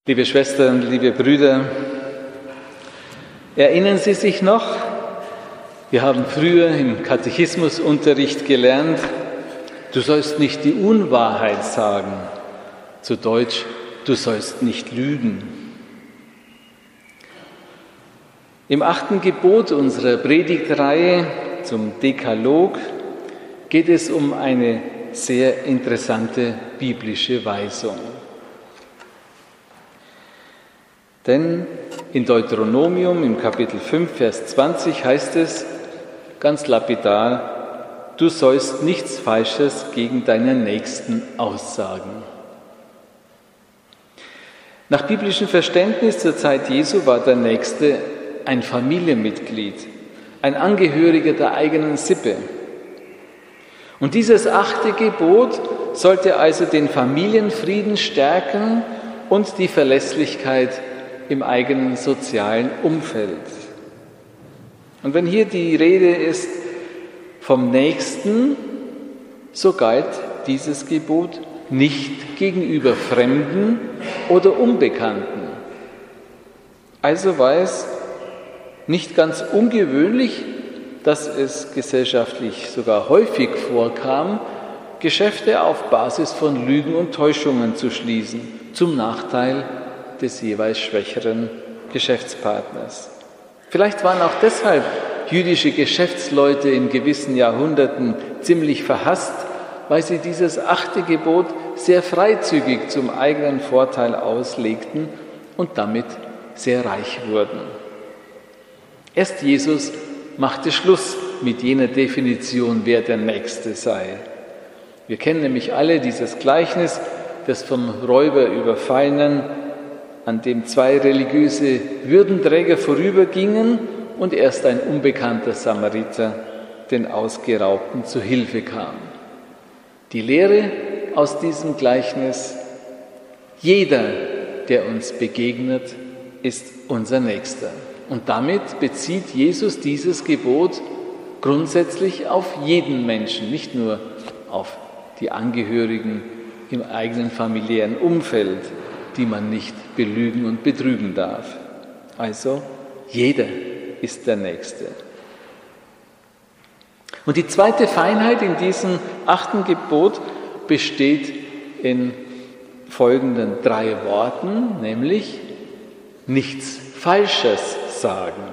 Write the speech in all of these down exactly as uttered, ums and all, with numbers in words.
Liebe Schwestern, liebe Brüder, erinnern Sie sich noch? Wir haben früher im Katechismusunterricht gelernt, du sollst nicht die Unwahrheit sagen. Zu Deutsch, du sollst nicht lügen. Im achten Gebot unserer Predigtreihe zum Dekalog geht es um eine sehr interessante biblische Weisung. Denn in Deuteronomium im Kapitel fünf, Vers zwanzig heißt es ganz lapidar, du sollst nichts Falsches gegen deinen Nächsten aussagen. Nach biblischem Verständnis zur Zeit Jesu war der Nächste ein Familienmitglied, ein Angehöriger der eigenen Sippe. Und dieses achte Gebot sollte also den Familienfrieden stärken und die Verlässlichkeit im eigenen sozialen Umfeld. Und wenn hier die Rede ist vom Nächsten, so galt dieses Gebot nicht gegenüber Fremden oder Unbekannten. Also war es nicht ganz ungewöhnlich, dass es gesellschaftlich sogar häufig vorkam, Geschäfte auf Basis von Lügen und Täuschungen zu schließen, zum Nachteil des jeweils schwächeren Geschäftspartners. Vielleicht waren auch deshalb jüdische Geschäftsleute in gewissen Jahrhunderten ziemlich verhasst, weil sie dieses achte Gebot sehr freizügig zum eigenen Vorteil auslegten und damit sehr reich wurden. Erst Jesus machte Schluss mit jener Definition, wer der Nächste sei. Wir kennen nämlich alle dieses Gleichnis des vom Räuber Überfallenen, an dem zwei religiöse Würdenträger vorübergingen und erst ein unbekannter Samariter den Ausgeraubten zu Hilfe kam. Die Lehre aus diesem Gleichnis: Jeder, der uns begegnet, ist unser Nächster. Und damit bezieht Jesus dieses Gebot grundsätzlich auf jeden Menschen, nicht nur auf die Angehörigen im eigenen familiären Umfeld, die man nicht belügen und betrügen darf. Also, jeder ist der Nächste. Und die zweite Feinheit in diesem achten Gebot besteht in folgenden drei Worten, nämlich nichts Falsches sagen.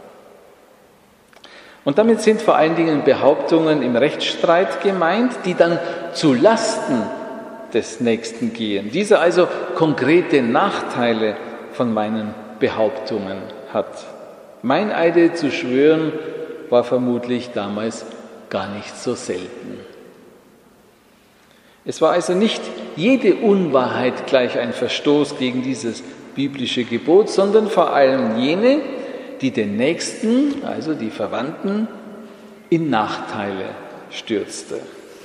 Und damit sind vor allen Dingen Behauptungen im Rechtsstreit gemeint, die dann zu Lasten des Nächsten gehen. Dieser also konkrete Nachteile von meinen Behauptungen hat. Meineide zu schwören war vermutlich damals gar nicht so selten. Es war also nicht jede Unwahrheit gleich ein Verstoß gegen dieses biblische Gebot, sondern vor allem jene, die den Nächsten, also die Verwandten, in Nachteile stürzte.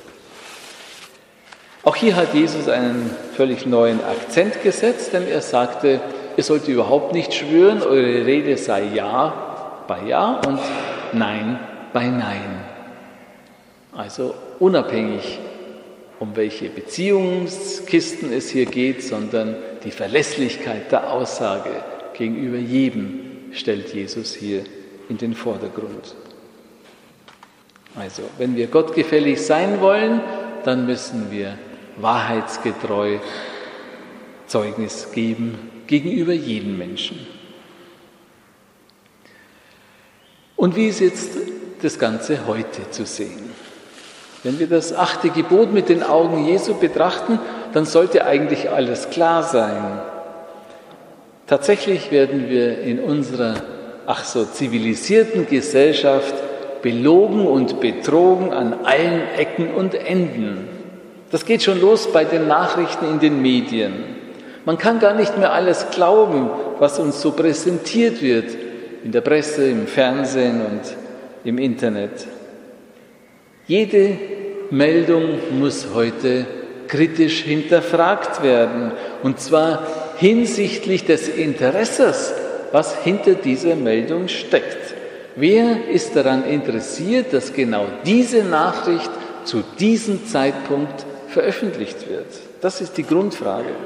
Auch hier hat Jesus einen völlig neuen Akzent gesetzt, denn er sagte, ihr sollt überhaupt nicht schwören, eure Rede sei Ja bei Ja und Nein bei Nein. Also unabhängig, um welche Beziehungskisten es hier geht, sondern die Verlässlichkeit der Aussage gegenüber jedem stellt Jesus hier in den Vordergrund. Also, wenn wir gottgefällig sein wollen, dann müssen wir wahrheitsgetreu Zeugnis geben gegenüber jedem Menschen. Und wie ist jetzt das Ganze heute zu sehen? Wenn wir das achte Gebot mit den Augen Jesu betrachten, dann sollte eigentlich alles klar sein. Tatsächlich werden wir in unserer ach so zivilisierten Gesellschaft belogen und betrogen an allen Ecken und Enden. Das geht schon los bei den Nachrichten in den Medien. Man kann gar nicht mehr alles glauben, was uns so präsentiert wird, in der Presse, im Fernsehen und im Internet. Jede Meldung muss heute kritisch hinterfragt werden, und zwar hinsichtlich des Interesses, was hinter dieser Meldung steckt. Wer ist daran interessiert, dass genau diese Nachricht zu diesem Zeitpunkt veröffentlicht wird? Das ist die Grundfrage.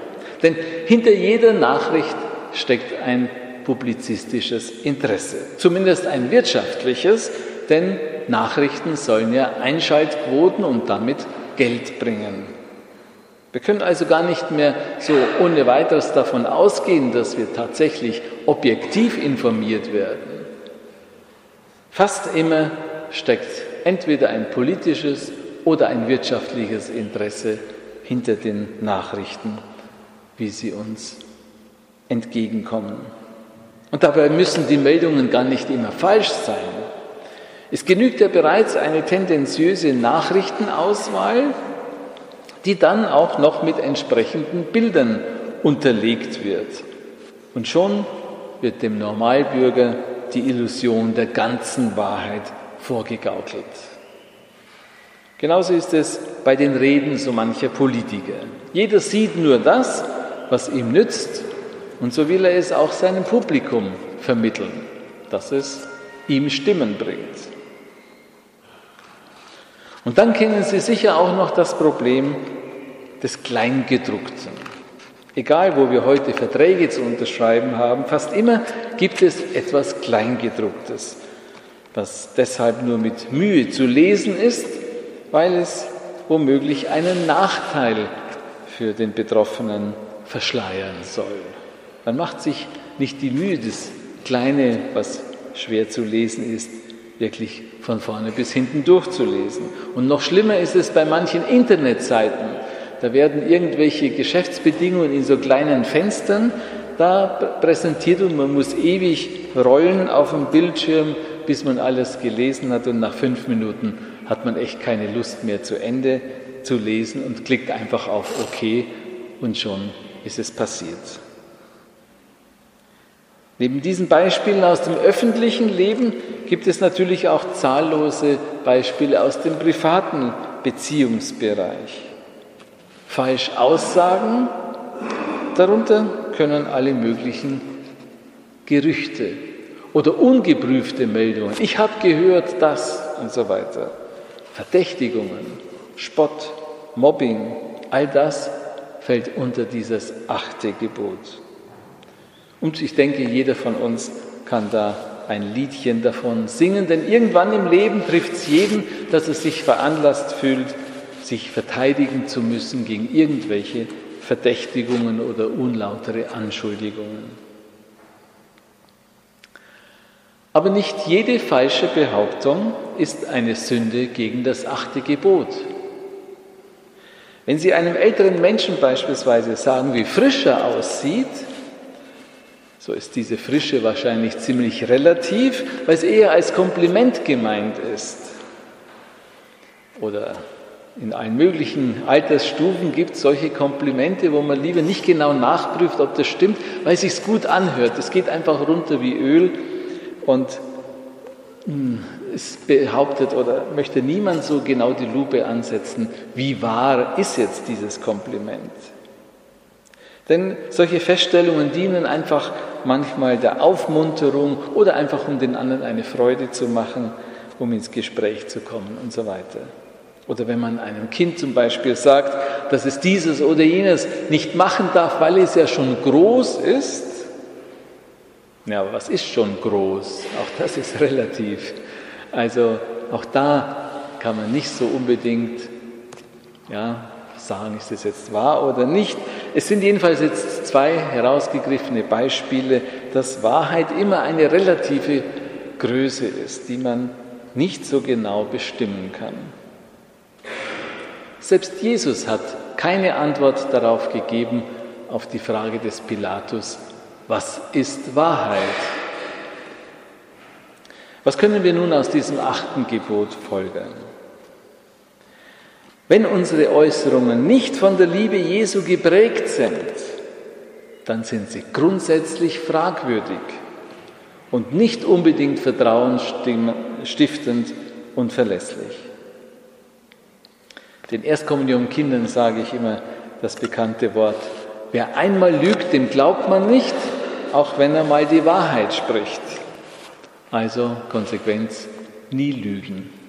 Denn hinter jeder Nachricht steckt ein publizistisches Interesse, zumindest ein wirtschaftliches, denn Nachrichten sollen ja Einschaltquoten und damit Geld bringen. Wir können also gar nicht mehr so ohne weiteres davon ausgehen, dass wir tatsächlich objektiv informiert werden. Fast immer steckt entweder ein politisches oder ein wirtschaftliches Interesse hinter den Nachrichten, wie sie uns entgegenkommen. Und dabei müssen die Meldungen gar nicht immer falsch sein. Es genügt ja bereits eine tendenziöse Nachrichtenauswahl, die dann auch noch mit entsprechenden Bildern unterlegt wird. Und schon wird dem Normalbürger die Illusion der ganzen Wahrheit vorgegaukelt. Genauso ist es bei den Reden so mancher Politiker. Jeder sieht nur das, was ihm nützt, und so will er es auch seinem Publikum vermitteln, dass es ihm Stimmen bringt. Und dann kennen Sie sicher auch noch das Problem des Kleingedruckten. Egal, wo wir heute Verträge zu unterschreiben haben, fast immer gibt es etwas Kleingedrucktes, was deshalb nur mit Mühe zu lesen ist, weil es womöglich einen Nachteil für den Betroffenen verschleiern soll. Man macht sich nicht die Mühe, das Kleine, was schwer zu lesen ist, wirklich von vorne bis hinten durchzulesen. Und noch schlimmer ist es bei manchen Internetseiten. Da werden irgendwelche Geschäftsbedingungen in so kleinen Fenstern da präsentiert und man muss ewig rollen auf dem Bildschirm, bis man alles gelesen hat, und nach fünf Minuten hat man echt keine Lust mehr zu Ende zu lesen und klickt einfach auf OK und schon ist es passiert. Neben diesen Beispielen aus dem öffentlichen Leben gibt es natürlich auch zahllose Beispiele aus dem privaten Beziehungsbereich. Falschaussagen, darunter können alle möglichen Gerüchte oder ungeprüfte Meldungen. Ich habe gehört das und so weiter. Verdächtigungen, Spott, Mobbing, all das fällt unter dieses achte Gebot. Und ich denke, jeder von uns kann da ein Liedchen davon singen, denn irgendwann im Leben trifft es jeden, dass er sich veranlasst fühlt, sich verteidigen zu müssen gegen irgendwelche Verdächtigungen oder unlautere Anschuldigungen. Aber nicht jede falsche Behauptung ist eine Sünde gegen das achte Gebot. Wenn Sie einem älteren Menschen beispielsweise sagen, wie frisch er aussieht, so ist diese Frische wahrscheinlich ziemlich relativ, weil es eher als Kompliment gemeint ist. Oder in allen möglichen Altersstufen gibt es solche Komplimente, wo man lieber nicht genau nachprüft, ob das stimmt, weil es sich gut anhört. Es geht einfach runter wie Öl und es behauptet oder möchte niemand so genau die Lupe ansetzen, wie wahr ist jetzt dieses Kompliment. Denn solche Feststellungen dienen einfach manchmal der Aufmunterung oder einfach um den anderen eine Freude zu machen, um ins Gespräch zu kommen und so weiter. Oder wenn man einem Kind zum Beispiel sagt, dass es dieses oder jenes nicht machen darf, weil es ja schon groß ist. Ja, aber was ist schon groß? Auch das ist relativ. Also auch da kann man nicht so unbedingt ja, sagen, ist das jetzt wahr oder nicht. Es sind jedenfalls jetzt zwei herausgegriffene Beispiele, dass Wahrheit immer eine relative Größe ist, die man nicht so genau bestimmen kann. Selbst Jesus hat keine Antwort darauf gegeben, auf die Frage des Pilatus, was ist Wahrheit? Was können wir nun aus diesem achten Gebot folgern? Wenn unsere Äußerungen nicht von der Liebe Jesu geprägt sind, dann sind sie grundsätzlich fragwürdig und nicht unbedingt vertrauensstiftend und verlässlich. Den Erstkommunionkindern sage ich immer das bekannte Wort: Wer einmal lügt, dem glaubt man nicht, auch wenn er mal die Wahrheit spricht. Also Konsequenz: nie lügen.